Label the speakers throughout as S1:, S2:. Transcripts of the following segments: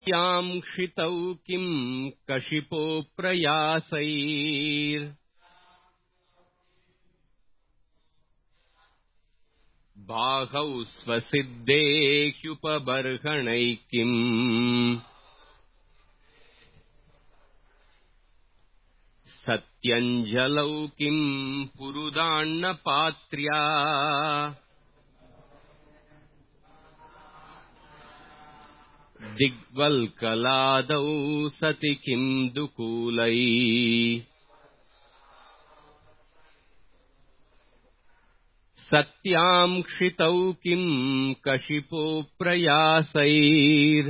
S1: यां क्षितौ किं कशिपो प्रयासैर् बाहौ स्वसिद्धेह्युपबर्हणैः किम् सत्यञ्जलौ किं पुरुदान्नपात्र्या दिग्वल्कलादौ सति किं दुकूलैः सत्यां क्षितौ किं कशिपो प्रयासैर्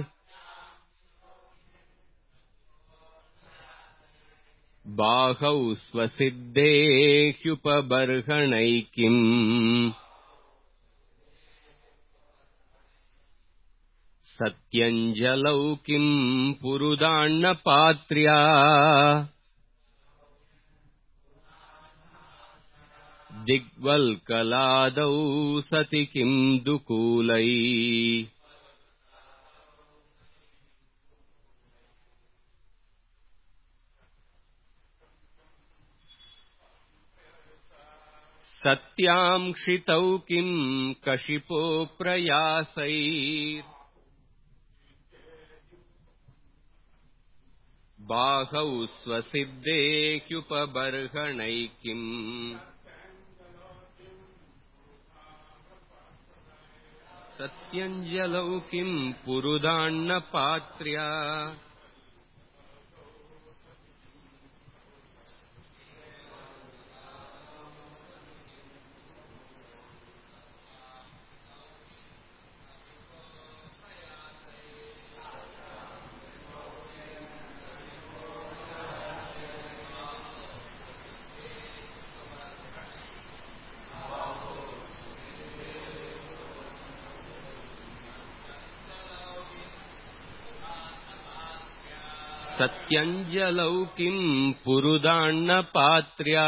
S1: बाहौ स्वसिद्धेह्युपबर्हणैः किम् सत्यञ्जलौ किं पुरुदान्नपात्र्या दिग्वल्कलादौ सति किं दुकूलैः सत्यां क्षितौ किं कशिपो प्रयासैर् बाहौ स्वसिद्धेह्युपबर्हणैः किम् सत्यञ्जलौ किं पुरुदान्नपात्र्या सत्यञ्जलौ किं पुरुदान्नपात्र्या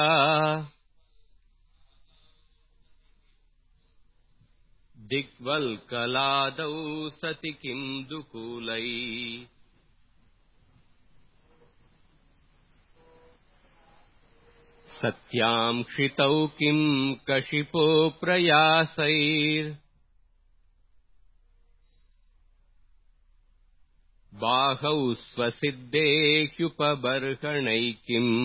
S1: दिग्वल्कलादौ सति किं दुकूलैः सत्यां क्षितौ किं कशिपो प्रयासैर् बाहौ स्वसिद्धेह्युपबर्हणैः किम्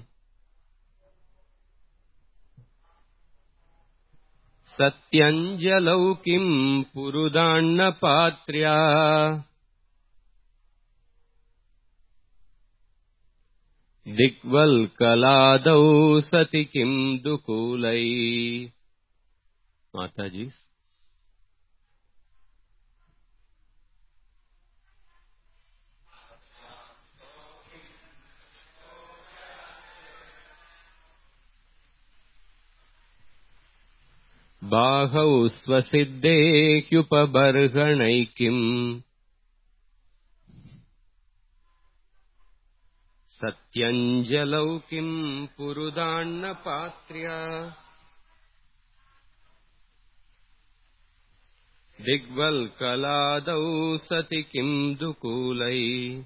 S1: सत्यञ्जलौ किं पुरुदान्नपात्र्या दिग्वल्कलादौ सति किं दुकूलैः माताजी बाहौ स्वसिद्धेह्युपबर्हणैः किम् सत्यञ्जलौ किं पुरुदान्नपात्र्या दिग्वल्कलादौ सति किं दुकूलैः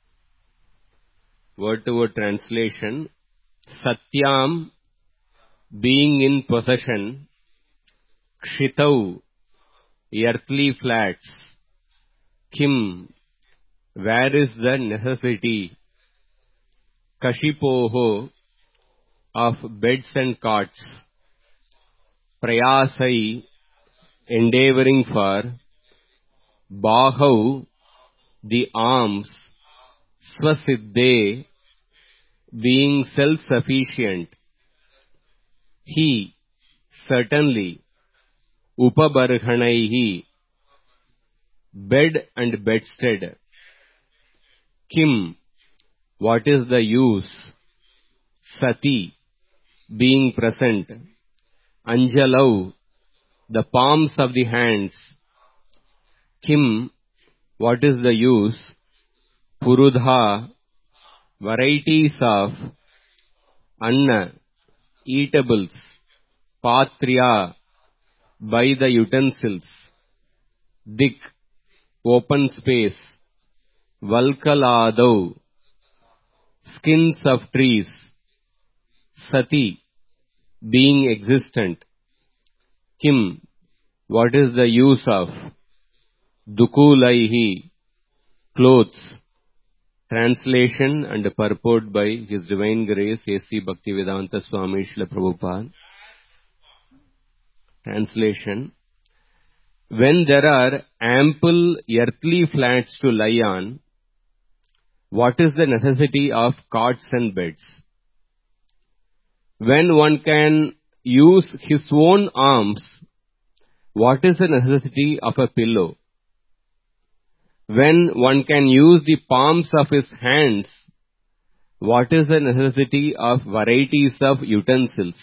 S1: Word to word translation. Satyam, being in possession. Kshitau, earthly flats. Kim, where is the necessity? Kashipoho, of beds and cots. Prayasai, endeavoring for. Bahau, the arms. Swasiddhe, being self-sufficient. He, certainly. Upabarhanaihi, bed and bedstead. Kim, what is the use? Sati, being present. Anjalau, the palms of the hands. Kim, what is the use? Purudha, varieties of. Anna, eatables. Patriya, by the utensils. Dik, open space. Valkaladau, skins of trees. Sati, being existent. Kim, what is the use of? Dukulaihi, clothes. Translation and purport by His Divine Grace A.C. Bhaktivedanta Swami Srila Prabhupada. Translation. When there are ample earthly flats to lie on, what is the necessity of cots and beds? When one can use his own arms, what is the necessity of a pillow? When one can use the palms of his hands, what is the necessity of varieties of utensils?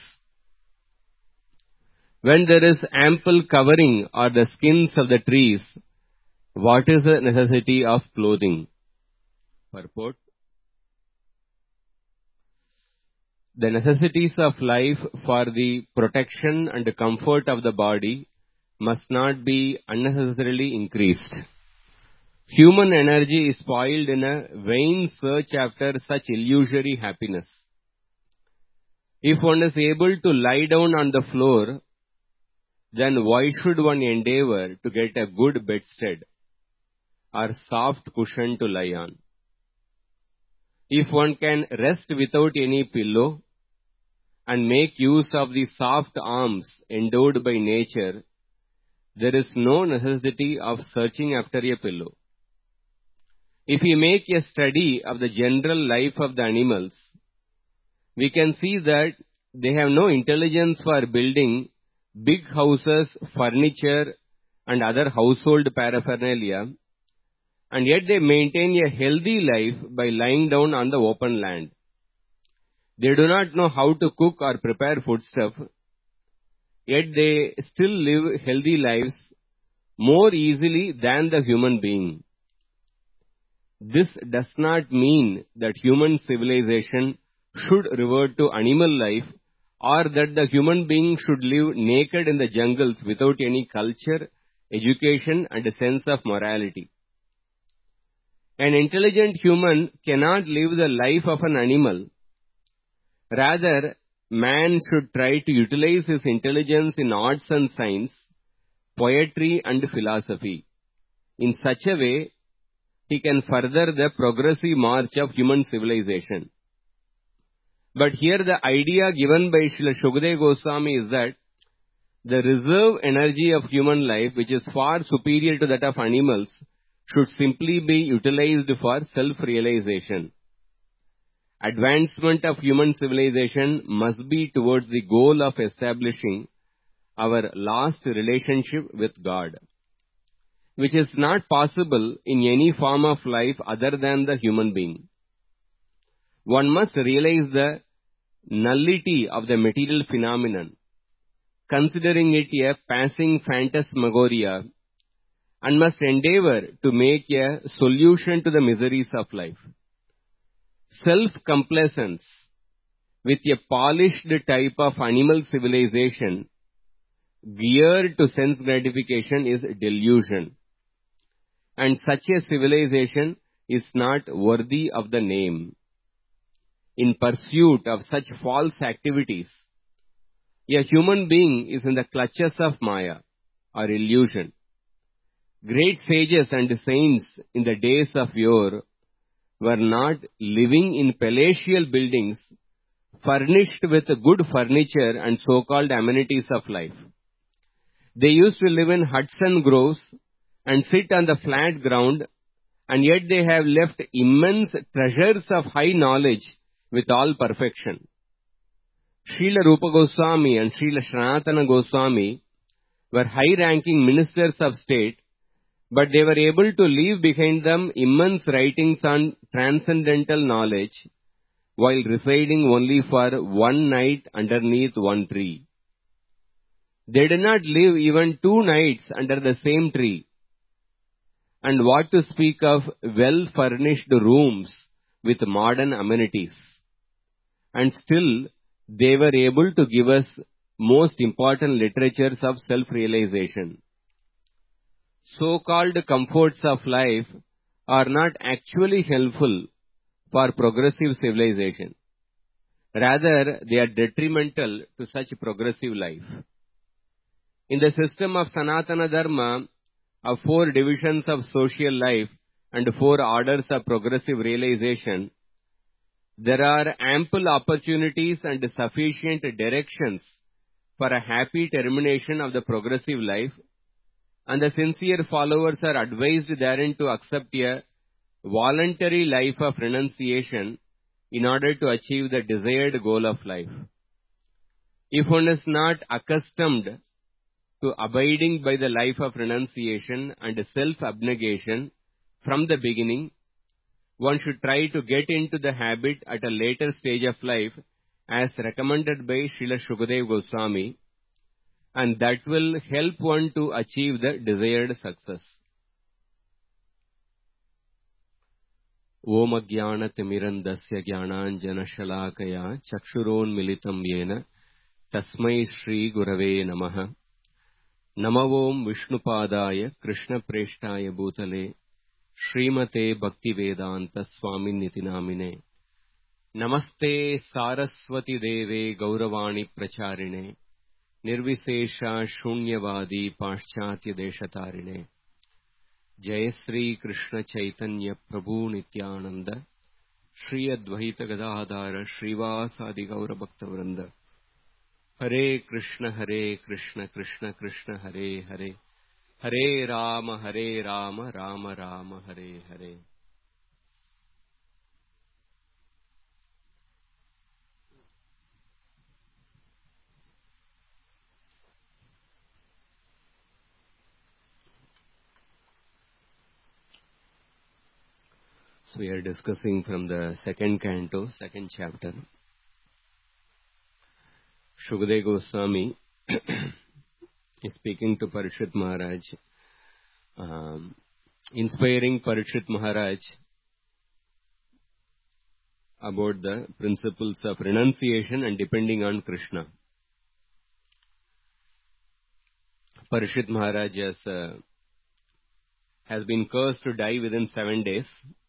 S1: When there is ample covering or the skins of the trees, what is the necessity of clothing? Purport. The necessities of life for the protection and comfort of the body must not be unnecessarily increased. Human energy is spoiled in a vain search after such illusory happiness. If one is able to lie down on the floor, then why should one endeavor to get a good bedstead or soft cushion to lie on? If one can rest without any pillow and make use of the soft arms endowed by nature, there is no necessity of searching after a pillow. If we make a study of the general life of the animals, we can see that they have no intelligence for building big houses, furniture, and other household paraphernalia, and yet they maintain a healthy life by lying down on the open land. They do not know how to cook or prepare foodstuff, yet they still live healthy lives more easily than the human being. This does not mean that human civilization should revert to animal life or that the human being should live naked in the jungles without any culture, education, and a sense of morality. An intelligent human cannot live the life of an animal. Rather, man should try to utilize his intelligence in arts and science, poetry and philosophy. In such a way, he can further the progressive march of human civilization. But here the idea given by Srila Shukadeva Goswami is that the reserve energy of human life, which is far superior to that of animals, should simply be utilized for self-realization. Advancement of human civilization must be towards the goal of establishing our last relationship with God, which is not possible in any form of life other than the human being. One must realize the nullity of the material phenomenon, considering it a passing phantasmagoria, and must endeavor to make a solution to the miseries of life. Self-complacence with a polished type of animal civilization geared to sense gratification is delusion, and such a civilization is not worthy of the name. In pursuit of such false activities, a human being is in the clutches of Maya, or illusion. Great sages and saints in the days of yore were not living in palatial buildings furnished with good furniture and so-called amenities of life. They used to live in huts and groves and sit on the flat ground, and yet they have left immense treasures of high knowledge with all perfection. Srila Rupa Goswami and Srila Sanatana Goswami were high-ranking ministers of state, but they were able to leave behind them immense writings on transcendental knowledge while residing only for one night underneath one tree. They did not live even 2 nights under the same tree. And what to speak of well-furnished rooms with modern amenities. And still, they were able to give us most important literatures of self-realization. So-called comforts of life are not actually helpful for progressive civilization. Rather, they are detrimental to such progressive life. In the system of Sanatana Dharma, of 4 divisions of social life and 4 orders of progressive realization, there are ample opportunities and sufficient directions for a happy termination of the progressive life, and the sincere followers are advised therein to accept a voluntary life of renunciation in order to achieve the desired goal of life. If one is not accustomed to abiding by the life of renunciation and self-abnegation from the beginning, one should try to get into the habit at a later stage of life as recommended by Srila Shukadeva Goswami, and that will help one to achieve the desired success. Om Ajnana-timirandasya Jnananjana-shalakaya Chakshuronmilitam Yena Tasmai Shri Gurave Namaha. Namavom Vishnupadaya Krishna Preshtaya Bhutale Srimate Bhaktivedanta Swaminiti Namine. Namaste Saraswati Deve Gauravani Pracharine Nirvisesha Shunyavadi Paschatya Deshatarine. Jai Sri Krishna Chaitanya Prabhu Nityananda Shri Advaita Gadadhara Srivasadi Gaura Bhaktavranda. Hare Krishna Krishna Krishna Hare Hare, Hare Rama Rama Rama Hare Hare. So we are discussing from the second canto, second chapter. Shukadeva Goswami is speaking to Parikshit Maharaj, inspiring Parikshit Maharaj about the principles of renunciation and depending on Krishna. Parikshit Maharaj has been cursed to die within 7 days,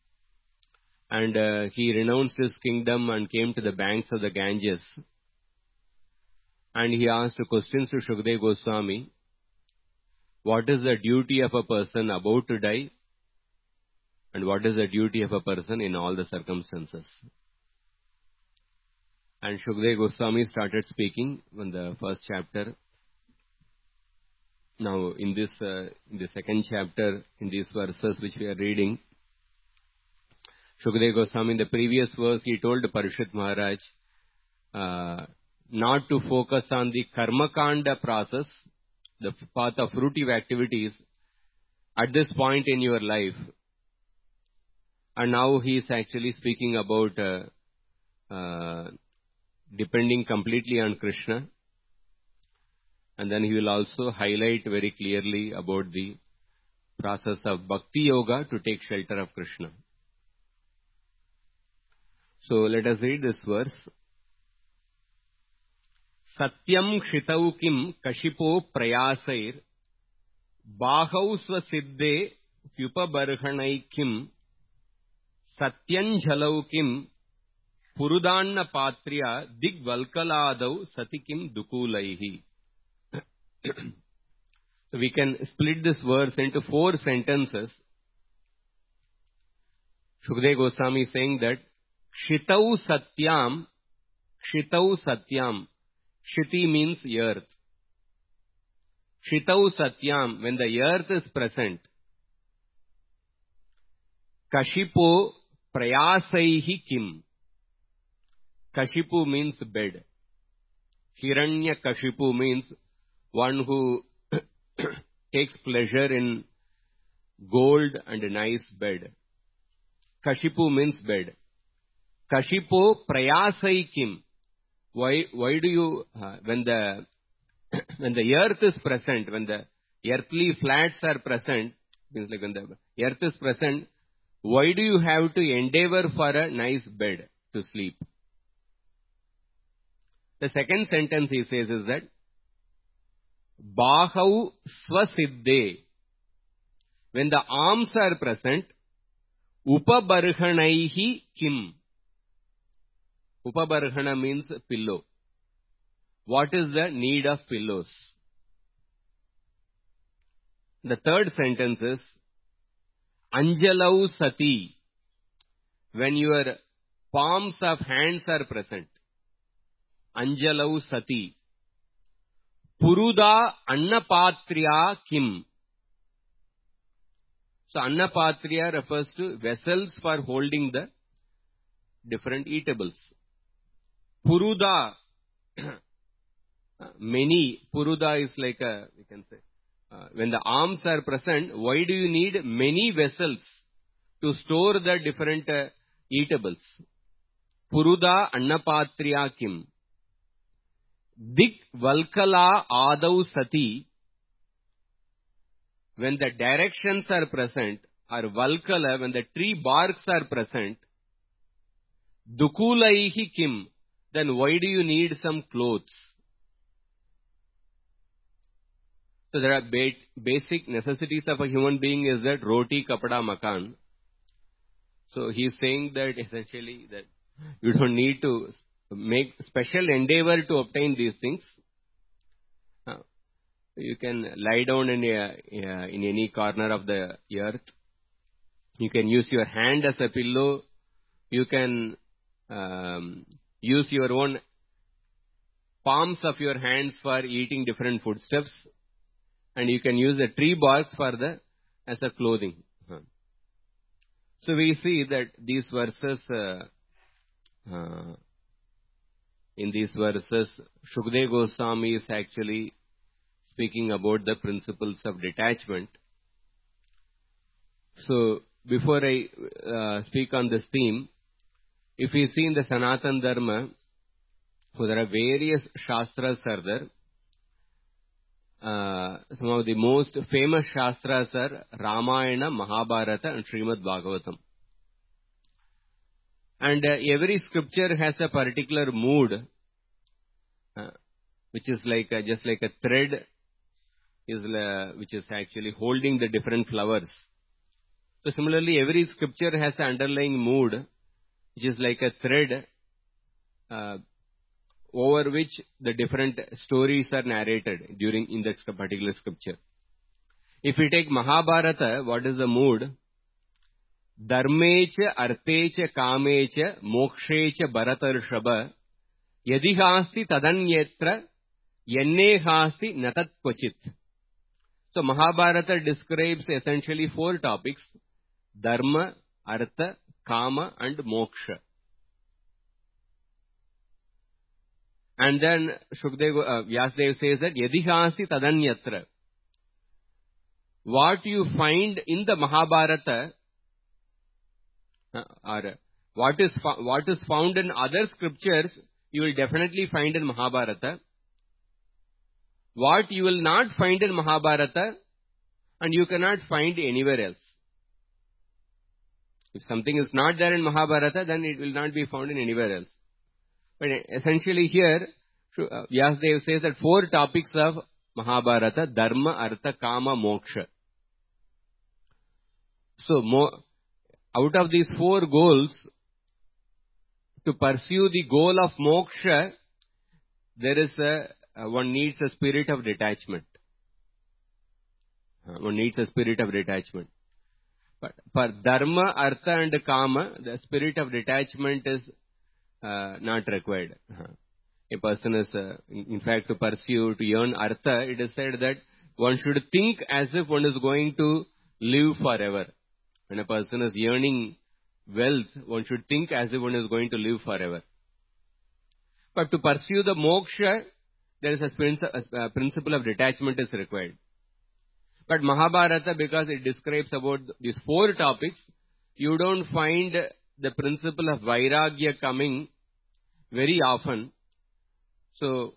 S1: and he renounced his kingdom and came to the banks of the Ganges. And he asked questions to Shukadeva Goswami. What is the duty of a person about to die? And what is the duty of a person in all the circumstances? And Shukadeva Goswami started speaking in the first chapter. Now, in the second chapter, in these verses which we are reading, Shukadeva Goswami, in the previous verse, he told Parikshit Maharaj not to focus on the karmakanda process, the path of fruitive activities, at this point in your life. And now he is actually speaking about depending completely on Krishna. And then he will also highlight very clearly about the process of Bhakti Yoga to take shelter of Krishna. So let us read this verse. Satyam kshitau kim kashipo prayasair bahau swasiddhe vyupabarhanai kim satyanjalau kim purudanna patriya digvalkaladau satikim dukulaihi. So we can split this verse into 4 sentences. Shukadeva Goswami is saying that Kshitau Satyam, Kshitau Satyam. Kshiti means earth. Kshitau Satyam, when the earth is present. Kashipo Prayasaihi Kim. Kashipu means bed. Hiranya Kashipu means one who takes pleasure in gold and a nice bed. Kashipu means bed. Kashipo Prayasai Kim. Why do you, when the earth is present, when the earthly flats are present, means like when the earth is present, why do you have to endeavor for a nice bed to sleep? The second sentence he says is that, Bahau Swasiddhe. When the arms are present, Upabarhanaihi kim. Upabarhana means pillow. What is the need of pillows? The third sentence is Anjalau sati. When your palms of hands are present. Anjalau sati. Puruda annapatriya kim. So annapatriya refers to vessels for holding the different eatables. Puruda, many. Puruda is like a, we can say, when the arms are present, why do you need many vessels to store the different eatables? Puruda annapatriya kim. Dik valkala adau sati. When the directions are present, or valkala, when the tree barks are present, dukulaihi kim. Then why do you need some clothes? So there are basic necessities of a human being is that roti, kapada, makan. So he is saying that essentially that you don't need to make special endeavor to obtain these things. You can lie down in any corner of the earth. You can use your hand as a pillow. You can use your own palms of your hands for eating different foodstuffs. And you can use the tree barks as a clothing. So we see that these verses, in these verses, Shukdev Goswami is actually speaking about the principles of detachment. So before I speak on this theme, if we see in the Sanatana Dharma, so there are various Shastras are there. Some of the most famous Shastras are Ramayana, Mahabharata and Srimad Bhagavatam. And every scripture has a particular mood, which is like just like a thread, which is actually holding the different flowers. So similarly, every scripture has an underlying mood, which is like a thread over which the different stories are narrated in that particular scripture. If we take Mahabharata, what is the mood? Dharmecha, artecha, kamecha, mokshecha, bharatarshaba, yadihasti tadanyetra, yennehasti natat kvachit. So Mahabharata describes essentially 4 topics: Dharma, Artha, Kama and Moksha. And then Vyasadeva says that Yadihasi Tadanyatra. What you find in the Mahabharata, or what is found in other scriptures, you will definitely find in Mahabharata. What you will not find in Mahabharata, and you cannot find anywhere else. If something is not there in Mahabharata, then it will not be found in anywhere else. But essentially here, Vyasadeva says that 4 topics of Mahabharata: Dharma, Artha, Kama, Moksha. So, out of these 4 goals, to pursue the goal of Moksha, there is one needs a spirit of detachment. One needs a spirit of detachment. But for Dharma, Artha and Kama, the spirit of detachment is not required. A person is, in fact, to pursue, to earn Artha, it is said that one should think as if one is going to live forever. When a person is earning wealth, one should think as if one is going to live forever. But to pursue the moksha, there is a principle of detachment is required. But Mahabharata, because it describes about these 4 topics, you don't find the principle of vairagya coming very often. So,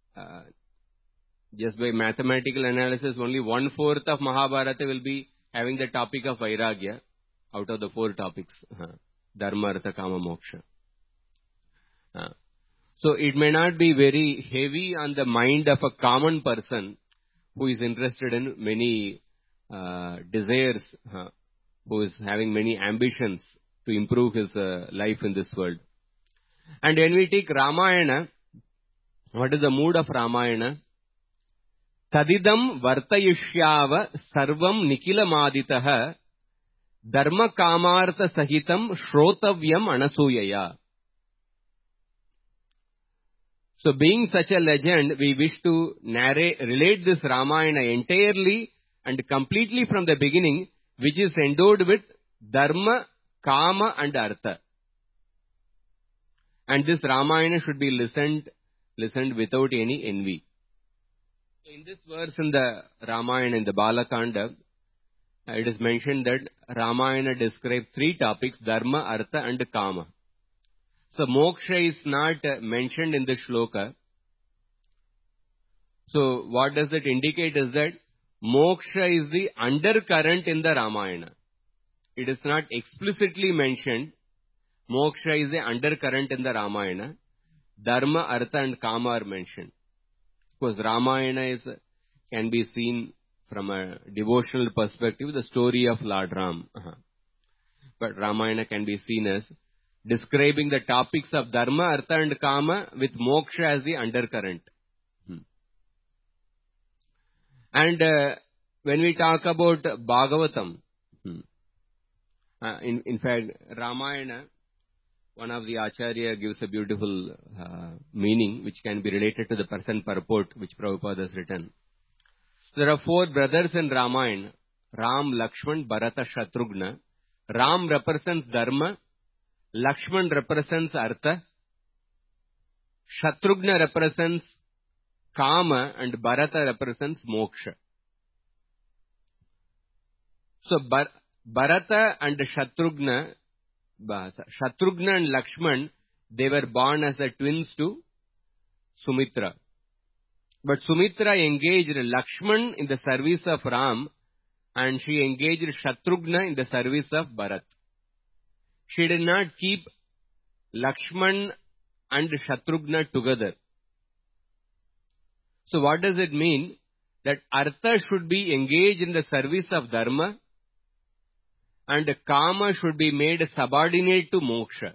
S1: just by mathematical analysis, only 1/4 of Mahabharata will be having the topic of vairagya out of the 4 topics. Dharma, Artha, Kama, Moksha. So, it may not be very heavy on the mind of a common person who is interested in many desires, who is having many ambitions to improve his life in this world. And when we take Ramayana, what is the mood of Ramayana? Tadidam vartayishyava sarvam nikilamaditah dharma kamartha sahitam shrotavyam anasuyaya. So being such a legend, we wish to relate this Ramayana entirely and completely from the beginning, which is endowed with dharma, kama and artha. And this Ramayana should be listened without any envy. In this verse in the Ramayana, in the Balakanda, it is mentioned that Ramayana describes three topics, dharma, artha and kama. So moksha is not mentioned in the shloka. So what does that indicate is that moksha is the undercurrent in the Ramayana. It is not explicitly mentioned. Moksha is the undercurrent in the Ramayana. Dharma, artha and kama are mentioned. Because Ramayana can be seen from a devotional perspective, the story of Lord Ram. But Ramayana can be seen as describing the topics of dharma, artha and kama with moksha as the undercurrent. And when we talk about Bhagavatam, in fact, Ramayana, one of the Acharya gives a beautiful meaning which can be related to the present purport which Prabhupada has written. So there are four brothers in Ramayana: Ram, Lakshman, Bharata, Shatrughna. Ram represents dharma, Lakshman represents artha, Shatrughna represents kama, and Bharata represents moksha. So Bharata and Shatrughna and Lakshman, they were born as the twins to Sumitra. But Sumitra engaged Lakshman in the service of Ram, and she engaged Shatrughna in the service of Bharat. She did not keep Lakshman and Shatrughna together. So what does it mean? That artha should be engaged in the service of dharma, and kama should be made subordinate to moksha.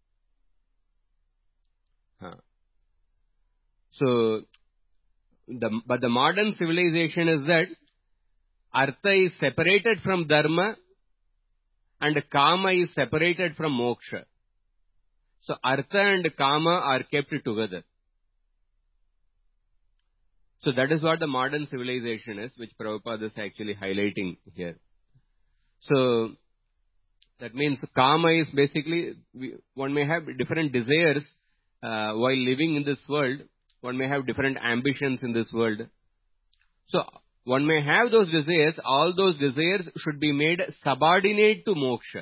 S1: So, but the modern civilization is that artha is separated from dharma and kama is separated from moksha. So artha and kama are kept together. So that is what the modern civilization is, which Prabhupada is actually highlighting here. So that means kama is basically, one may have different desires while living in this world. One may have different ambitions in this world. So one may have those desires. All those desires should be made subordinate to moksha.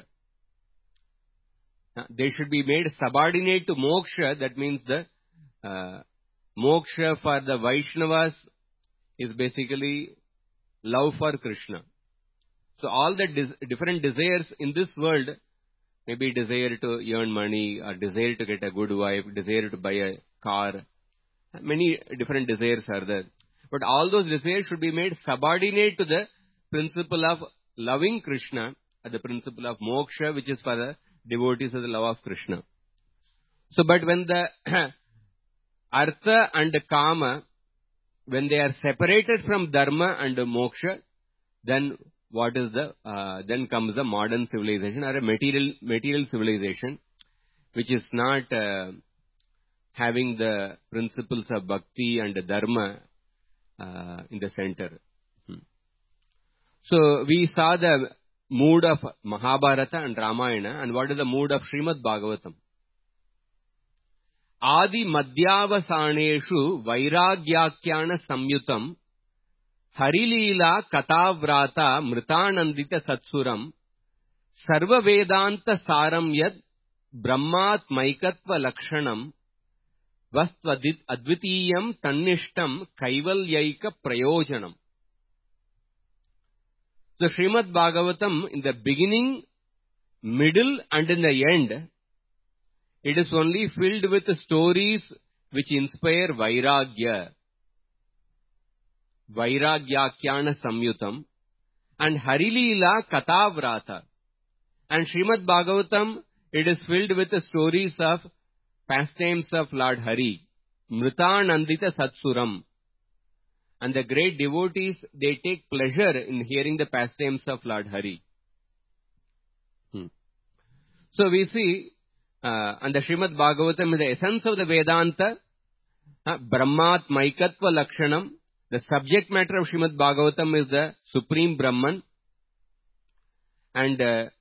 S1: They should be made subordinate to moksha. That means the moksha for the Vaishnavas is basically love for Krishna. So all the different desires in this world, maybe desire to earn money, or desire to get a good wife, desire to buy a car, many different desires are there. But all those desires should be made subordinate to the principle of loving Krishna, and the principle of moksha, which is for the devotees of the love of Krishna. So, but when the artha and kama, when they are separated from dharma and moksha, then what is then comes the modern civilization, or a material civilization, which is not having the principles of bhakti and dharma in the center. So we saw the mood of Mahabharata and Ramayana, and what is the mood of Srimad Bhagavatam? Adi madhyavasaneshu vairagyakyana samyutam Harilila Katavrata Mritanandita Satsuram Sarva Vedanta Saram Yad Brahmat Maikatva Lakshanam Vastvadit Advitiyam Tannishtam Kaivalyaika Prayojanam. So Srimad Bhagavatam, in the beginning, middle and in the end, it is only filled with stories which inspire Vairagya. Vairagyakyana Samyutam and Harilila Katavrata. And Srimad Bhagavatam, it is filled with the stories of pastimes of Lord Hari, Mritanandita Satsuram. And the great devotees, they take pleasure in hearing the pastimes of Lord Hari. So we see, and the Srimad Bhagavatam is the essence of the Vedanta, Brahmat Maikatva Lakshanam. The subject matter of Srimad Bhagavatam is the Supreme Brahman. And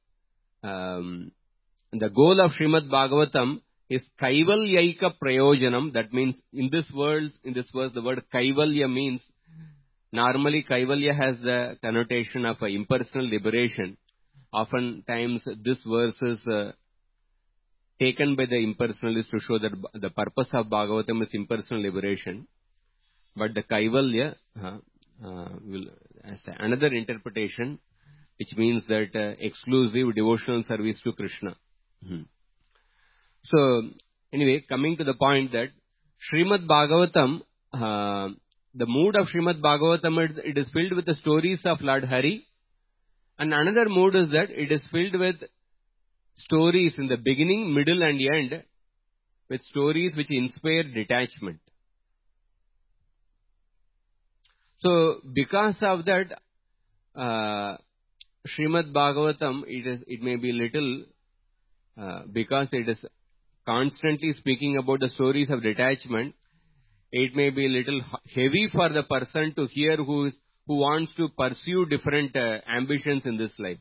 S1: the goal of Srimad Bhagavatam is Kaivalyaika Prayojanam. That means in this verse, the word Kaivalya means, normally Kaivalya has the connotation of impersonal liberation. Oftentimes this verse is taken by the impersonalists to show that the purpose of Bhagavatam is impersonal liberation. But the Kaivalya will as another interpretation, which means that exclusive devotional service to Krishna. So, anyway, coming to the point that Srimad Bhagavatam, the mood of Srimad Bhagavatam, it is filled with the stories of Lord Hari. And another mood is that it is filled with stories in the beginning, middle and end, with stories which inspire detachment. So, because of that, Srimad Bhagavatam, it may be little, because it is constantly speaking about the stories of detachment, it may be little heavy for the person to hear who wants to pursue different ambitions in this life.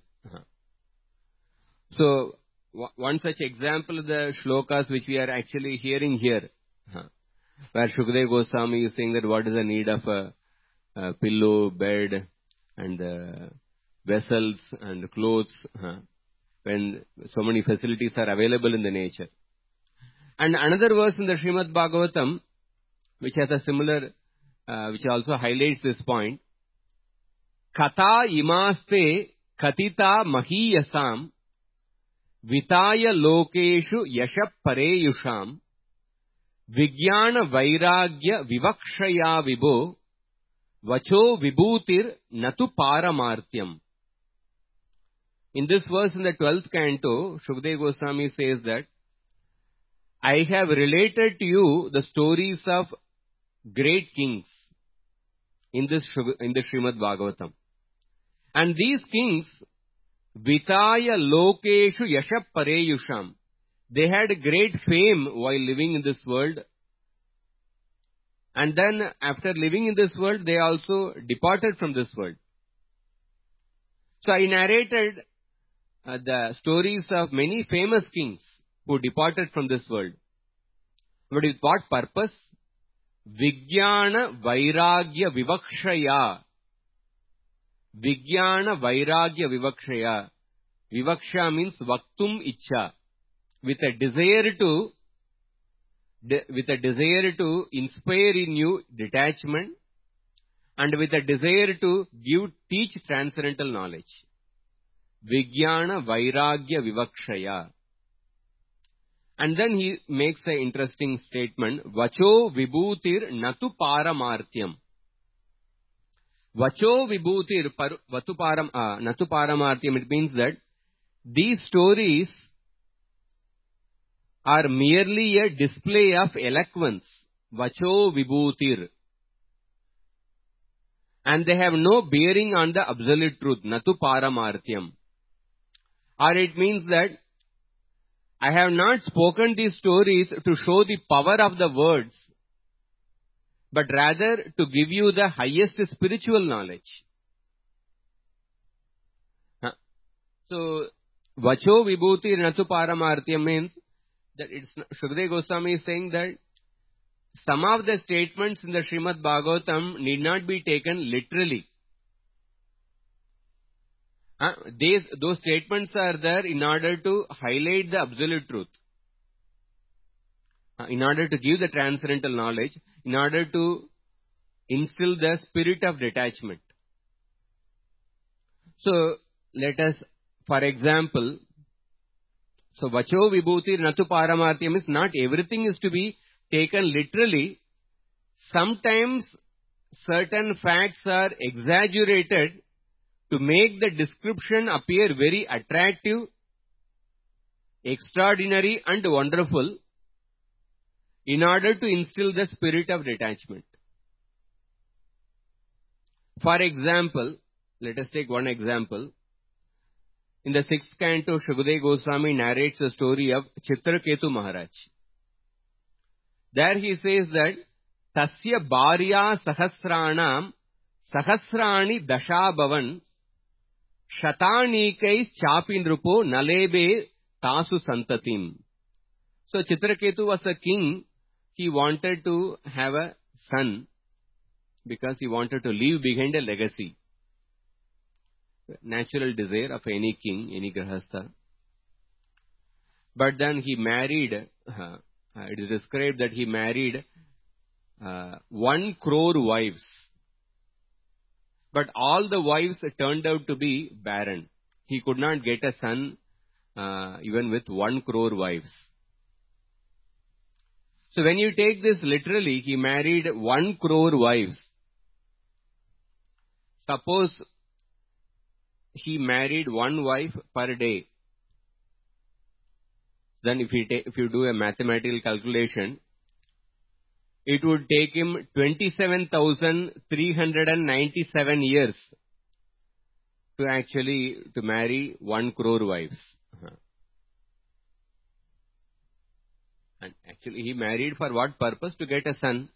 S1: So, one such example is the shlokas which we are actually hearing here, where Shukadeva Goswami is saying that what is the need of a pillow, bed, and vessels and clothes, when so many facilities are available in the nature. And another verse in the Srimad Bhagavatam, which has a similar, which also highlights this point, Katha imaste katita mahiyasam vitaya lokeshu yashap pareyusham vigyana vairagya vivakshaya vibho vacho vibhutir natu paramartyam. In this verse in the 12th canto, Shukadeva Goswami says that, I have related to you the stories of great kings in the Srimad Bhagavatam. And these kings, Vitaya Lokeshu Yashap Pareyusham, they had great fame while living in this world. And then after living in this world, they also departed from this world. So I narrated the stories of many famous kings who departed from this world. But with what purpose? Vijnana Vairagya Vivakshaya. Vijnana Vairagya Vivakshaya. Vivaksha means Vaktum Ichcha. With a desire to inspire in you detachment, and with a desire to teach transcendental knowledge. Vijnana Vairagya Vivakshaya. And then he makes an interesting statement, Vacho Vibhutir Natu Paramartyam. Vacho Vibhutir Natu Paramartyam. It means that these stories are merely a display of eloquence. Vacho Vibhutir. And they have no bearing on the absolute truth. Natu Paramartyam. Or it means that I have not spoken these stories to show the power of the words, but rather to give you the highest spiritual knowledge. So, Vacho Vibhuti Natu Paramartyam means that Shukadeva Goswami is saying that some of the statements in the Srimad Bhagavatam need not be taken literally. Those statements are there in order to highlight the absolute truth, in order to give the transcendental knowledge, in order to instill the spirit of detachment. So, let us, for example, so Vacho Vibhuti Natu Paramartyam is not everything is to be taken literally. Sometimes certain facts are exaggerated to make the description appear very attractive extraordinary and wonderful in order to instill the spirit of detachment. For example, let us take one example. In the 6th canto, Shukadeva Goswami narrates the story of Chitraketu Maharaj. There he says that Tasya Bharya Sahasranam Sahasrani Dashabhavan Shatanikais Chapindrupo Nalebe Tasu Santatim. So Chitraketu was a king. He wanted to have a son because he wanted to leave behind a legacy. Natural desire of any king, any grahastha. But then he married, it is described that he married 1 crore wives. But all the wives turned out to be barren. He could not get a son even with 1 crore wives. So when you take this literally, he married 1 crore wives. Suppose he married 1 wife per day. Then if you do a mathematical calculation, it would take him 27,397 years to marry 1 crore wives. And actually he married for what purpose? To get a son.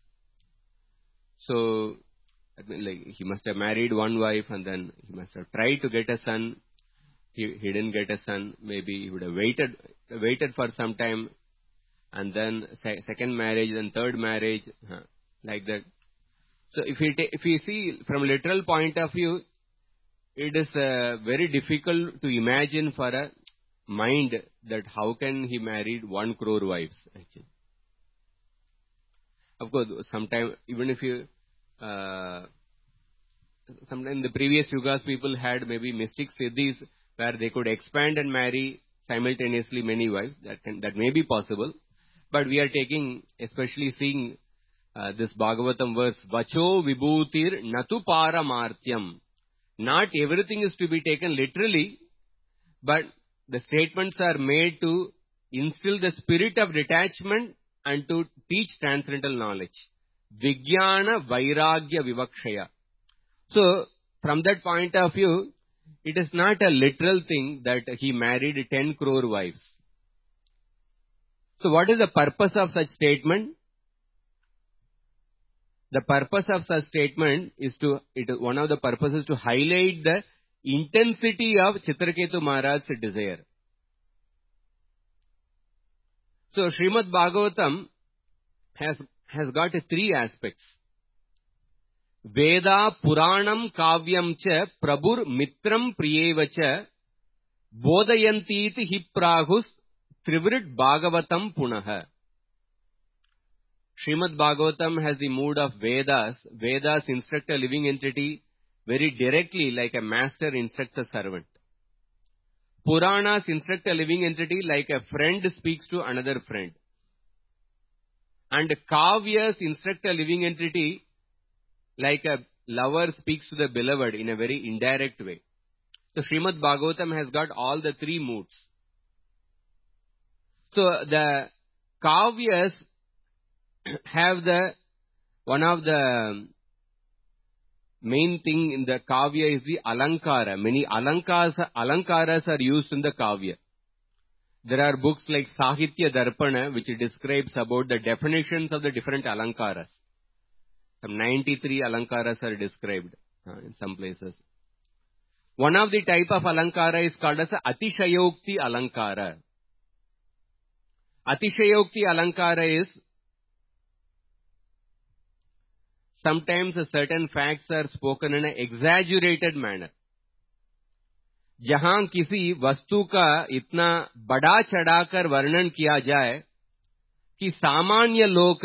S1: So he must have married 1 wife and then he must have tried to get a son. He didn't get a son. Maybe he would have waited for some time, and then second marriage, then third marriage, like that. So if you see from literal point of view, it is very difficult to imagine for a mind that how can he married 1 crore wives actually. Of course, sometime even if you sometime in the previous yugas people had maybe mystic siddhis where they could expand and marry simultaneously many wives. That may be possible. But we are taking, especially seeing this Bhagavatam verse, Vacho Vibhutir Natu Paramartyam. Not everything is to be taken literally, but the statements are made to instill the spirit of detachment and to teach transcendental knowledge. Vijnana Vairagya Vivakshaya. So, from that point of view, it is not a literal thing that he married 10 crore wives. So what is the purpose of such statement? The purpose of such statement is one of the purposes to highlight the intensity of Chitraketu Maharaj's desire. So Srimad Bhagavatam has got 3 aspects. Veda Puranam Kavyam cha Prabhur Mitram Priyevacha Bodhayantiti hi Prahus Trivrit Bhagavatam Punaha. Srimad Bhagavatam has the mood of Vedas. Vedas instruct a living entity very directly like a master instructs a servant. Puranas instruct a living entity like a friend speaks to another friend. And Kavyas instruct a living entity like a lover speaks to the beloved in a very indirect way. So Srimad Bhagavatam has got all the 3 moods. So the Kavyas have one of the main thing in the Kavya is the Alankara. Many Alankaras are used in the Kavya. There are books like Sahitya Darpana which describes about the definitions of the different Alankaras. Some 93 Alankaras are described in some places. One of the type of Alankara is called as Atishayokti Alankara. Atishayokti Alankara is sometimes certain facts are spoken in an exaggerated manner. जहां किसी वस्तु का इतना बड़ा चढ़ाकर वर्णन किया जाए कि सामान्य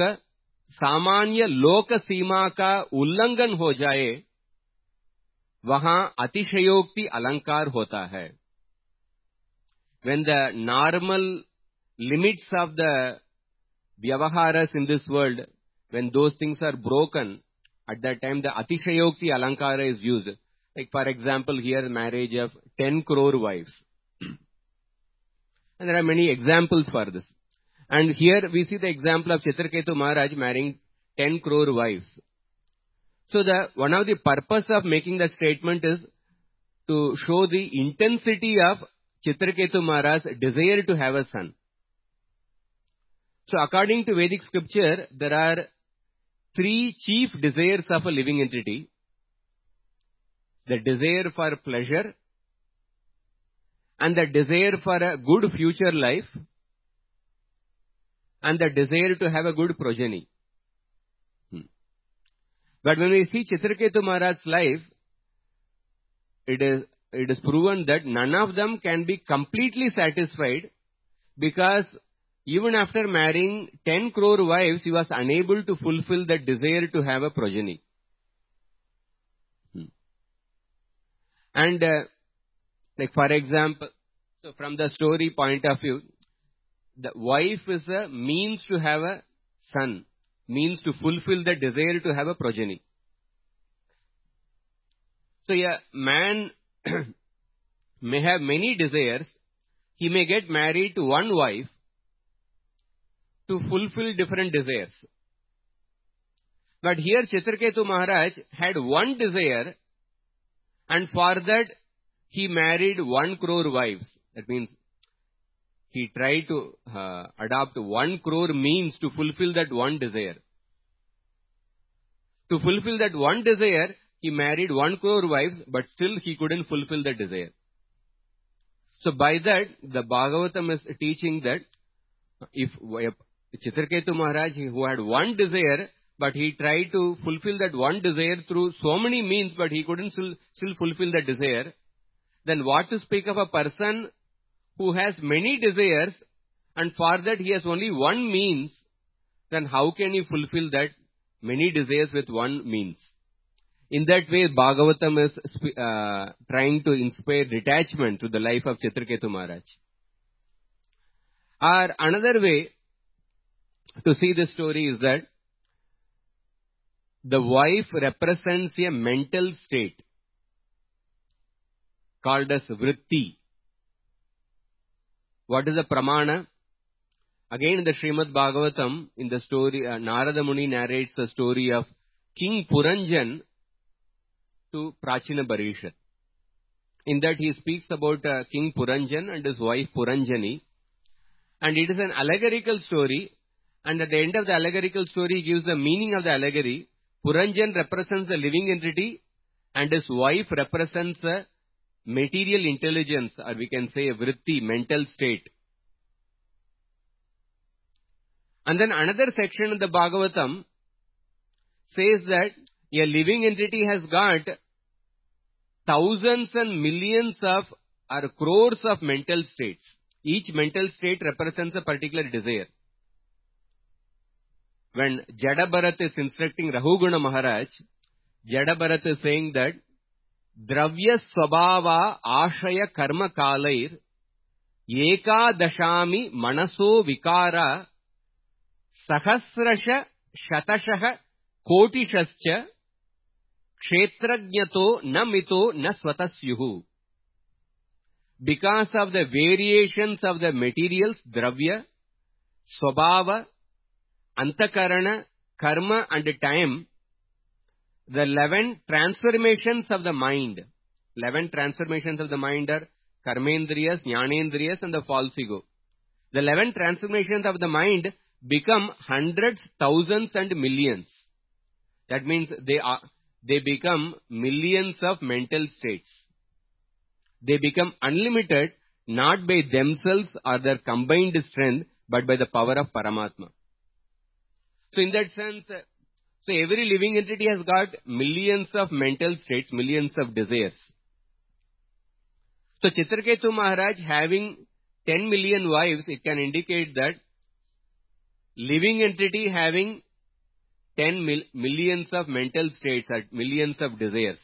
S1: लोक सीमा का उल्लंघन हो जाए, वहां अतिशयोक्ति अलंकार होता है. When the normal limits of the vyavaharas in this world, when those things are broken, at that time the Atishayokti Alankara is used. Like for example, here marriage of 10 crore wives. And there are many examples for this. And here we see the example of Chitraketu Maharaj marrying 10 crore wives. So one of the purpose of making the statement is to show the intensity of Chitraketu Maharaj's desire to have a son. So according to Vedic scripture, there are 3 chief desires of a living entity. The desire for pleasure, and the desire for a good future life, and the desire to have a good progeny. But when we see Chitraketu Maharaj's life, it is proven that none of them can be completely satisfied, because even after marrying 10 crore wives, he was unable to fulfill that desire to have a progeny. And like for example, so from the story point of view, the wife is a means to have a son, means to fulfill the desire to have a progeny. So a man may have many desires. He may get married to one wife to fulfill different desires. But here Chitraketu Maharaj had one desire, and for that he married 1 crore wives. That means he tried to adopt 1 crore means to fulfill that one desire. To fulfill that one desire, he married 1 crore wives, but still he couldn't fulfill the desire. So by that, the Bhagavatam is teaching that if Chitraketu Maharaj, who had one desire, but he tried to fulfill that one desire through so many means, but he couldn't still fulfill that desire, then what to speak of a person who has many desires, and for that he has only one means, then how can he fulfill that many desires with one means? In that way, Bhagavatam is trying to inspire detachment to the life of Chitraketu Maharaj. Or another way to see this story is that the wife represents a mental state called as vritti. What is the pramana? Again in the Srimad Bhagavatam, in the story, Narada Muni narrates the story of King Puranjan to Prachina Parishad. In that he speaks about King Puranjan and his wife Puranjani. And it is an allegorical story. And at the end of the allegorical story, he gives the meaning of the allegory. Puranjan represents a living entity, and his wife represents a material intelligence, or we can say a vritti, mental state. And then another section in the Bhagavatam says that a living entity has got thousands and millions of or crores of mental states. Each mental state represents a particular desire. When Jadabharat is instructing Rahuguna Maharaj, Jadabharat is saying that Dravya Swabhava Ashaya Karma Kalair Eka Dashami Manaso Vikara Sahasrasha Shatashaha Kotishascha Kshetrajnato Namito Na Swatasyuhu. Because of the variations of the materials, Dravya, Swabhava, Antakarana, Karma and time, the 11 transformations of the mind. 11 transformations of the mind are Karmendriyas, Jnanendriyas and the false ego. The 11 transformations of the mind become hundreds, thousands and millions. That means they become millions of mental states. They become unlimited not by themselves or their combined strength, but by the power of Paramatma. So in that sense, so every living entity has got millions of mental states, millions of desires. So Chitraketu Maharaj having 10 million wives, it can indicate that living entity having 10 millions of mental states or millions of desires.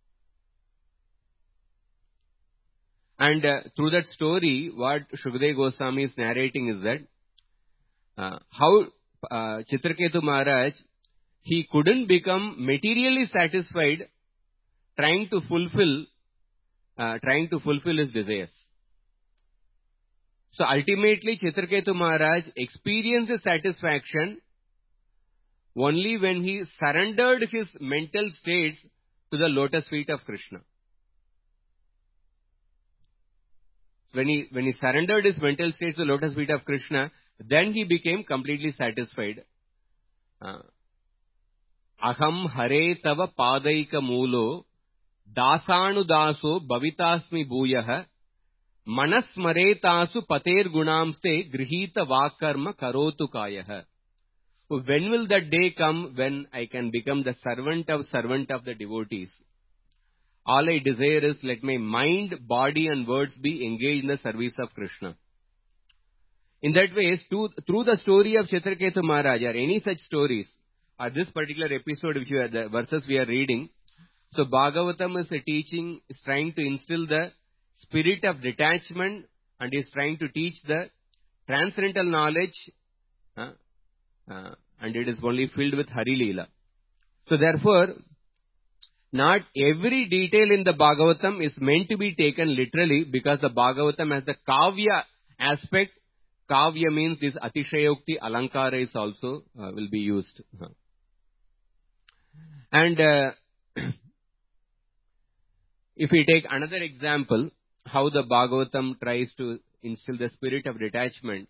S1: And through that story, what Shukadeva Goswami is narrating is that how Chitraketu Maharaj, he couldn't become materially satisfied trying to fulfill his desires. So ultimately Chitraketu Maharaj experienced satisfaction only when he surrendered his mental states to the lotus feet of Krishna. When he surrendered his mental states to the lotus feet of Krishna, then he became completely satisfied. Aham hare tava padaika mulo dasanu daso bhavitasmi bhuyah manasmaretasu pater gunamste grihita vakarma karotu kayah. When will that day come when I can become the servant of the devotees? All I desire is let my mind, body and words be engaged in the service of Krishna. In that way, through the story of Chitraketu Maharaj or any such stories, or this particular episode, the verses we are reading, so Bhagavatam is trying to instill the spirit of detachment and is trying to teach the transcendental knowledge, and it is only filled with Hari Leela. So therefore, not every detail in the Bhagavatam is meant to be taken literally, because the Bhagavatam has the Kavya aspect. Kavya means this Atishayokti Alankara is also will be used. And if we take another example, how the Bhagavatam tries to instill the spirit of detachment.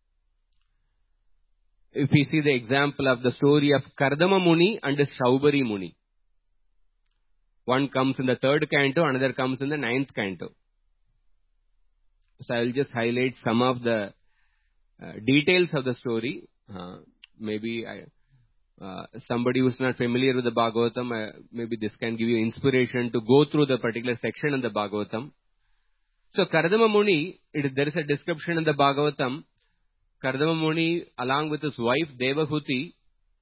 S1: If we see the example of the story of Kardama Muni and Shaubari Muni. One comes in the 3rd canto, another comes in the 9th canto. So I will just highlight some of the details of the story. Maybe somebody who is not familiar with the Bhagavatam, maybe this can give you inspiration to go through the particular section in the Bhagavatam. So Kardama Muni, there is a description in the Bhagavatam. Kardama Muni, along with his wife Devahuti,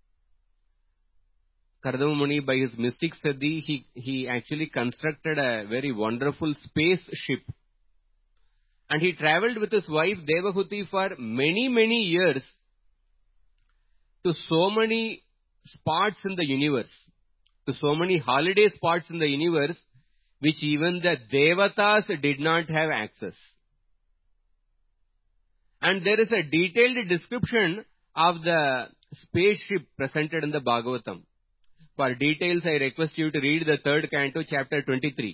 S1: Kardama Muni, by his mystic siddhi, he actually constructed a very wonderful spaceship. And he travelled with his wife Devahuti for many, many years to so many spots in the universe, to so many holiday spots in the universe, which even the Devatas did not have access. And there is a detailed description of the spaceship presented in the Bhagavatam. For details, I request you to read the 3rd canto, chapter 23.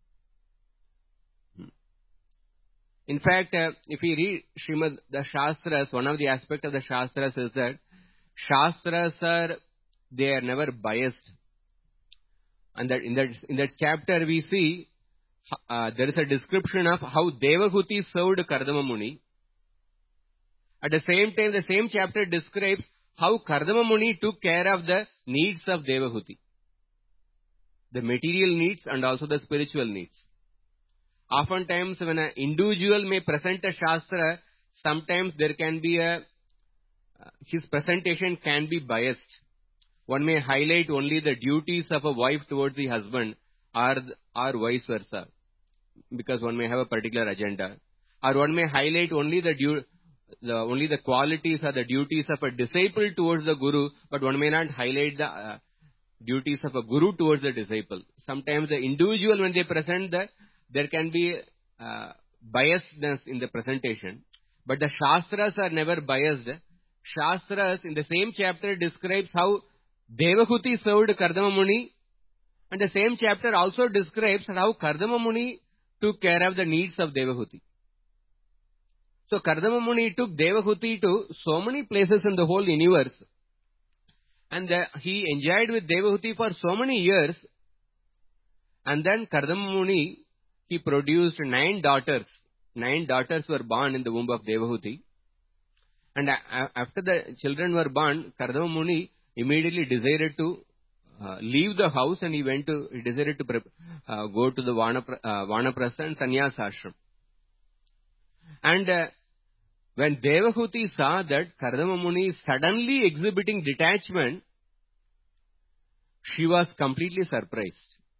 S1: In fact, if we read Srimad, the Shastras, one of the aspects of the Shastras is that Shastras they are never biased. And that in that chapter we see there is a description of how Devahuti served Kardama Muni. At the same time, the same chapter describes how Kardama Muni took care of the needs of Devahuti. The material needs and also the spiritual needs. Oftentimes, when an individual may present a Shastra, sometimes there can be his presentation can be biased. One may highlight only the duties of a wife towards the husband, or vice versa, because one may have a particular agenda. Or one may highlight only the qualities or the duties of a disciple towards the guru, but one may not highlight the duties of a guru towards the disciple. Sometimes the individual, when they present, there can be biasness in the presentation. But the Shastras are never biased. Shastras in the same chapter describes how Devahuti served Kardama Muni, and the same chapter also describes how Kardama Muni took care of the needs of Devahuti. So Kardama Muni took Devahuti to so many places in the whole universe, and he enjoyed with Devahuti for so many years. And then Kardama Muni, he produced 9 daughters. 9 daughters were born in the womb of Devahuti. And after the children were born, Kardama Muni immediately desired to leave the house, and he desired to go to the Vanaprastha and Sannyasa ashram. And when Devahuti saw that Kardama Muni is suddenly exhibiting detachment, she was completely surprised.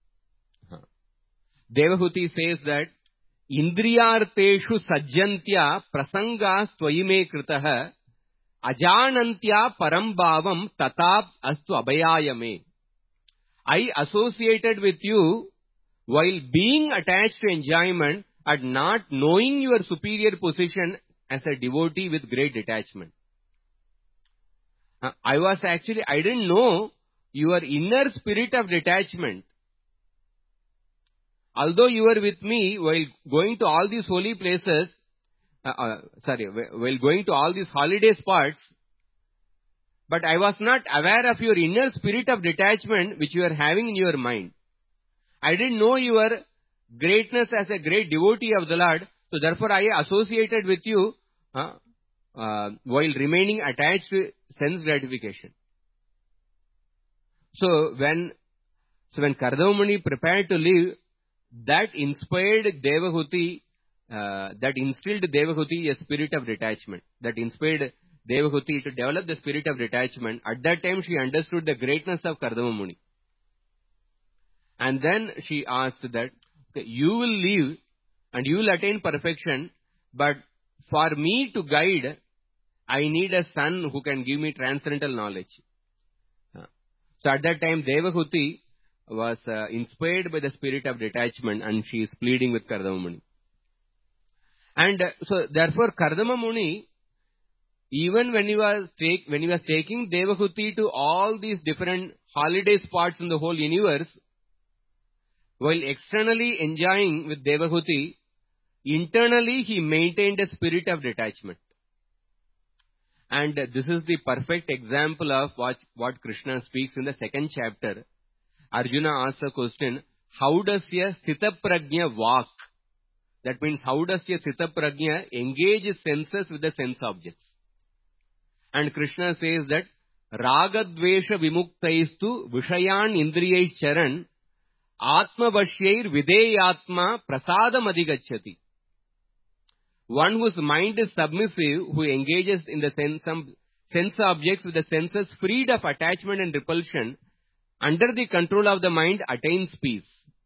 S1: Devahuti says that Indriyarteshu sajjantya prasanga tvayime kritah ajanantya parambhavam tatap astu abhayayame. I associated with you while being attached to enjoyment and not knowing your superior position as a devotee with great detachment. I didn't know your inner spirit of detachment. Although you were with me while going to all these holy places, while going to all these holiday spots, but I was not aware of your inner spirit of detachment which you are having in your mind. I didn't know your greatness as a great devotee of the Lord, so therefore I associated with you while remaining attached to sense gratification. So when Kardama Muni prepared to leave, that inspired Devahuti, that instilled Devahuti a spirit of detachment. That inspired Devahuti to develop the spirit of detachment. At that time she understood the greatness of Kardama Muni. And then she asked that, okay, you will leave and you will attain perfection, but for me to guide, I need a son who can give me transcendental knowledge. So at that time Devahuti was inspired by the spirit of detachment, and she is pleading with Kardama Muni. And so therefore Kardama Muni, even when he was taking Devahuti to all these different holiday spots in the whole universe, while externally enjoying with Devahuti, internally he maintained a spirit of detachment. And this is the perfect example of what Krishna speaks in the second chapter. Arjuna asks a question, how does a Sthita Prajna walk? That means, how does a Sthita Prajna engage his senses with the sense objects? And Krishna says that, Ragadvesha vimuktaistu vishayan indriyais charan atma vashyair videyatma prasadam adhigacchati. One whose mind is submissive, who engages in the sense objects with the senses freed of attachment and repulsion, under the control of the mind, attains peace.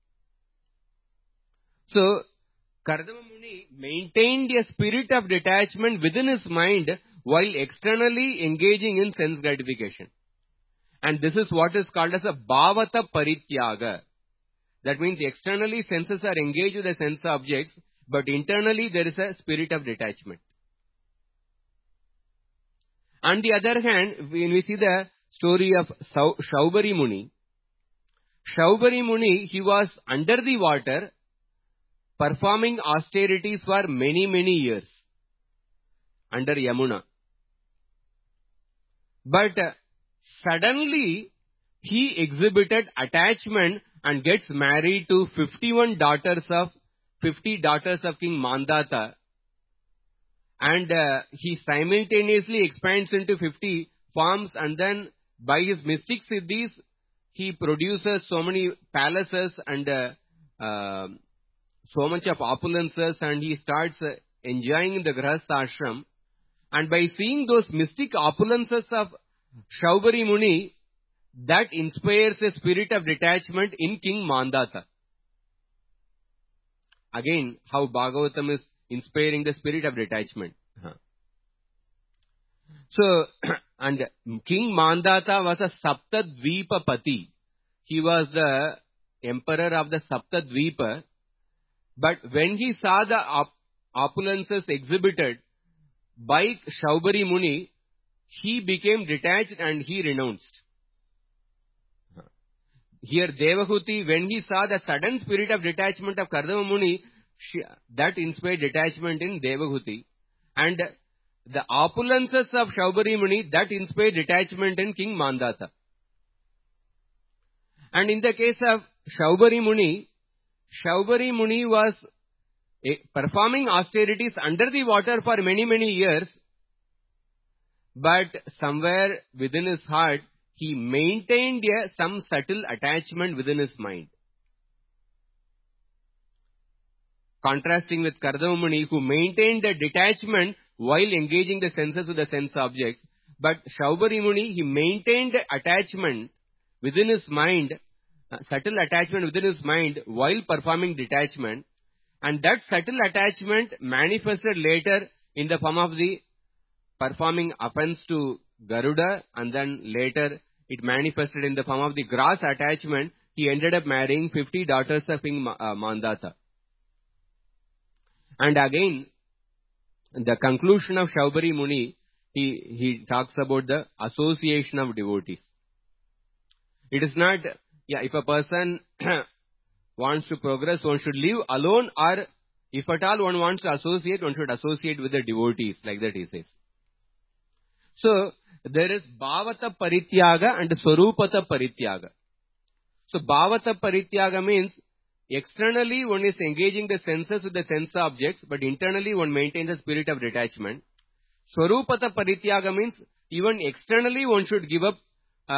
S1: So, Kardama Muni maintained a spirit of detachment within his mind while externally engaging in sense gratification. And this is what is called as a bhavata parityaga. That means externally senses are engaged with the sense objects, but internally there is a spirit of detachment. On the other hand, when we see the story of Shaubari Muni, he was under the water performing austerities for many, many years under Yamuna. But suddenly he exhibited attachment and gets married to 50 daughters of King Mandata. And he simultaneously expands into 50 forms, and then by his mystic siddhis, he produces so many palaces and so much of opulences, and he starts enjoying the Grahastha ashram. And by seeing those mystic opulences of Shaubari Muni, that inspires a spirit of detachment in King Mandata. Again, how Bhagavatam is inspiring the spirit of detachment. So, and King Mandata was a Saptadvipa Pati. He was the emperor of the Saptadvipa. But when he saw the opulences exhibited by Shaubari Muni, he became detached and he renounced. Here Devahuti, when he saw the sudden spirit of detachment of Kardama Muni, that inspired detachment in Devahuti. And the opulences of Shaubari Muni, that inspired detachment in King Mandata. And in the case of Shaubari Muni was performing austerities under the water for many, many years, but somewhere within his heart, he maintained some subtle attachment within his mind. Contrasting with Kardama Muni, who maintained the detachment while engaging the senses with the sense objects, but Shaubari Muni, he maintained attachment within his mind, subtle attachment within his mind while performing detachment, and that subtle attachment manifested later in the form of the performing offense to Garuda, and then later it manifested in the form of the gross attachment. He ended up marrying 50 daughters of King Mandata. And again, the conclusion of Shaubari Muni, he talks about the association of devotees. It is not, if a person wants to progress, one should live alone, or if at all one wants to associate, one should associate with the devotees, like that he says. So, there is Bhavata Parityaga and Swarupata Parityaga. So, Bhavata Parityaga means, externally one is engaging the senses with the sense objects, but internally one maintains a spirit of detachment. Swarupata Parityaga means, even externally one should give up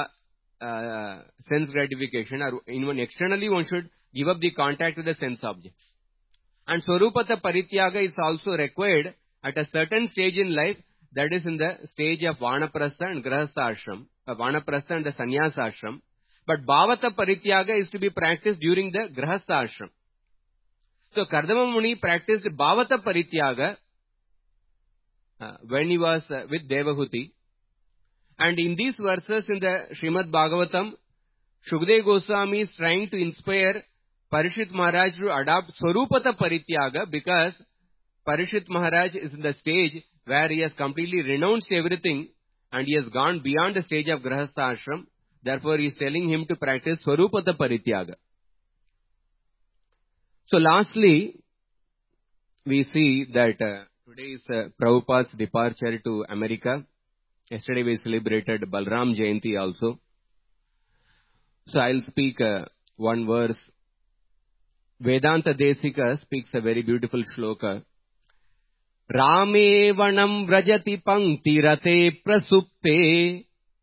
S1: sense gratification, or even externally one should give up the contact with the sense objects. And Swarupata Parityaga is also required at a certain stage in life, that is in the stage of Vanaprastha and Grahastha Ashram, Vanaprastha and the Sannyasa Ashram. But Bhavata Parityaga is to be practiced during the Grahastha Ashram. So Kardama Muni practiced Bhavata Parityaga when he was with Devahuti. And in these verses in the Srimad Bhagavatam, Shukdev Goswami is trying to inspire Parishit Maharaj to adopt Swarupata Parityaga, because Parishit Maharaj is in the stage where he has completely renounced everything and he has gone beyond the stage of Grahastha Ashram. Therefore, he is telling him to practice Swarupata Parityaga. So lastly, we see that today is Prabhupada's departure to America. Yesterday we celebrated Balram Jayanti also. So I'll speak one verse. Vedanta Desika speaks a very beautiful shloka. Rame vanam vrajati pankti rate prasupte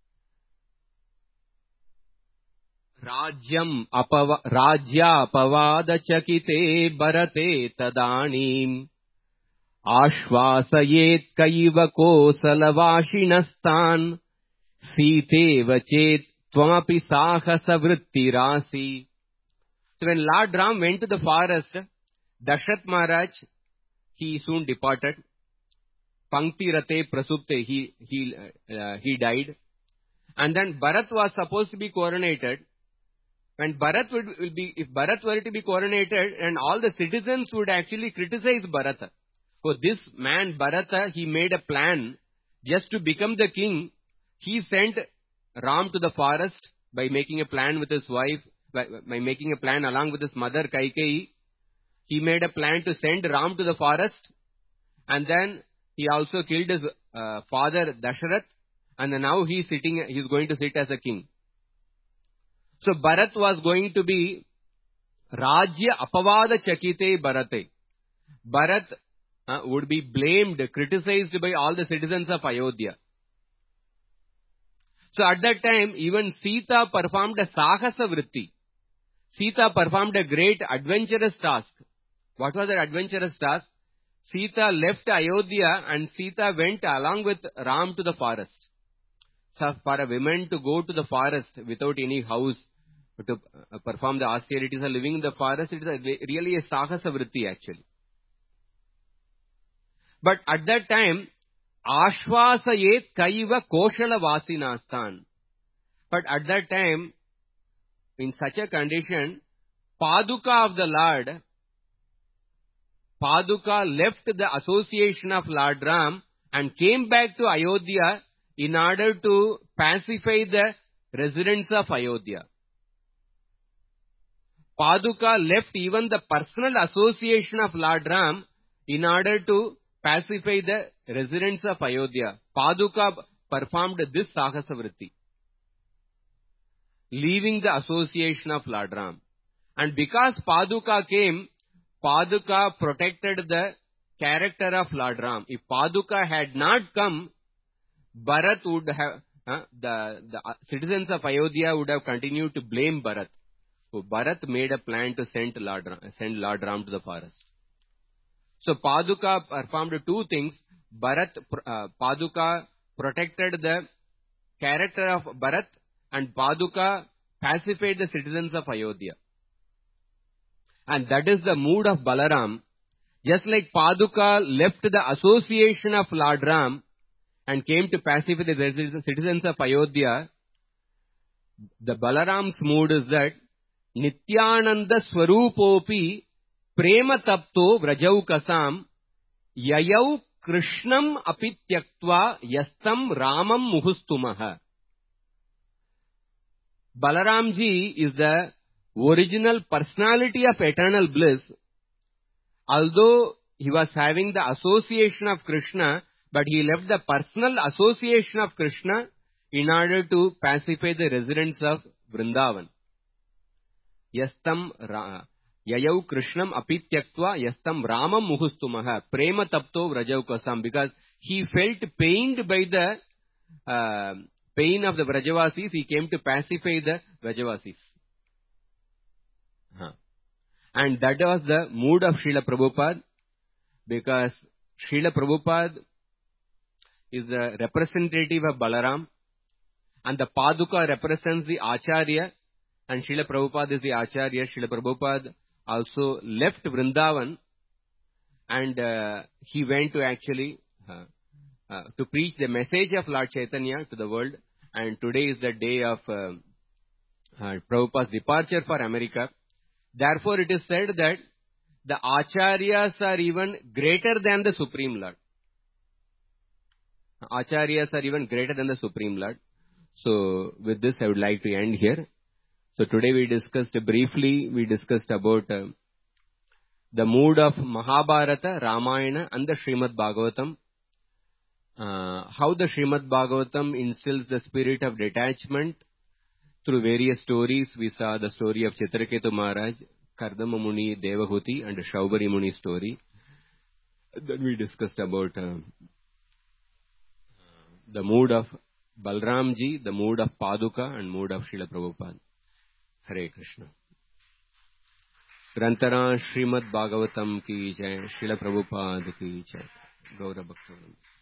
S1: rajya apavada chakite bharate tadanim ashvasayet kaiva kosalavashinastan siteva chet tvamapi sahasa vrittirasi. So when Lord Ram went to the forest, Dashrath Maharaj, he soon departed. Pankti rate prasupte, he died. And then Bharat was supposed to be coronated. When Bharat if Bharat were to be coronated, and all the citizens would actually criticize Bharata. So this man Bharata, he made a plan just to become the king. He sent Ram to the forest by making a plan with his wife, by making a plan along with his mother Kaikeyi. He made a plan to send Ram to the forest, and then he also killed his father Dasharath, and then now he is going to sit as a king. So Bharat was going to be Rajya Apavada Chakite Bharate. Bharat would be blamed, criticized by all the citizens of Ayodhya. So at that time, even Sita performed a Sahasa Vritti. Sita performed a great adventurous task. What was that adventurous task? Sita left Ayodhya and Sita went along with Ram to the forest. So for a woman to go to the forest without any house, to perform the austerities of living in the forest, it is really a Sahasa Vritti actually. But at that time, Ashvasayet Kaiva Koshala Vasinastan. But at that time, in such a condition, Paduka of the Lord, Paduka left the association of Lord Ram and came back to Ayodhya in order to pacify the residents of Ayodhya. Paduka left even the personal association of Lord Ram in order to pacify the residents of Ayodhya. Paduka performed this Sahasa Vritti, leaving the association of Lord Ram. And because Paduka came, Paduka protected the character of Lord Ram. If Paduka had not come, Bharat would have, the citizens of Ayodhya would have continued to blame Bharat. So Bharat made a plan to send Lord Ram to the forest. So Paduka performed two things. Paduka protected the character of Bharat, and Paduka pacified the citizens of Ayodhya. And that is the mood of Balaram. Just like Paduka left the association of Lord Ram and came to pacify the citizens of Ayodhya, the Balaram's mood is that Nityananda Swarupopi Prema Tapto Vrajau Kasam Yayau Krishnam api tyaktva yastam Ramam muhustumah. Balaramji is the original personality of eternal bliss. Although he was having the association of Krishna, but he left the personal association of Krishna in order to pacify the residents of Vrindavan. Yastam Yayau Krishnam api tyaktva yastam Ramam muhustumah prema tapto vrajau kasam, because he felt pained by the pain of the Vrajavasis, he came to pacify the Vrajavasis. And that was the mood of Srila Prabhupada, because Srila Prabhupada is the representative of Balaram, and the Paduka represents the Acharya, and Srila Prabhupada is the Acharya. Srila Prabhupada also left Vrindavan, and he went to actually to preach the message of Lord Chaitanya to the world. And today is the day of Prabhupada's departure for America. Therefore, it is said that the Acharyas are even greater than the Supreme Lord. Acharyas are even greater than the Supreme Lord. So, with this, I would like to end here. So, today we discussed about the mood of Mahabharata, Ramayana and the Srimad Bhagavatam. How the Srimad Bhagavatam instills the spirit of detachment through various stories. We saw the story of Chitraketu Maharaj, Kardama Muni, Devahuti, and the Shaubari Muni story. Then we discussed about the mood of Balramji, the mood of Paduka, and mood of Srila Prabhupada. Hare Krishna. Grantara Srimad Bhagavatam ki jai, Srila Prabhupada ki jai. Gaura Bhaktavan.